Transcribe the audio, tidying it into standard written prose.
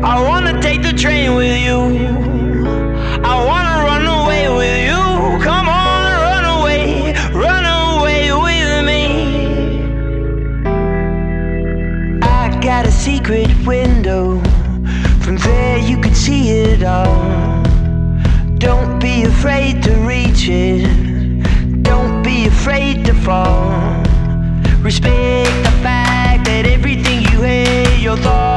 I wanna take the train with you. I wanna run away with you. Come on, run away with me. I got a secret window. From there you can see it all. Don't be afraid to reach it. Don't be afraid to fall. Respect the fact that everything you hate, your thoughts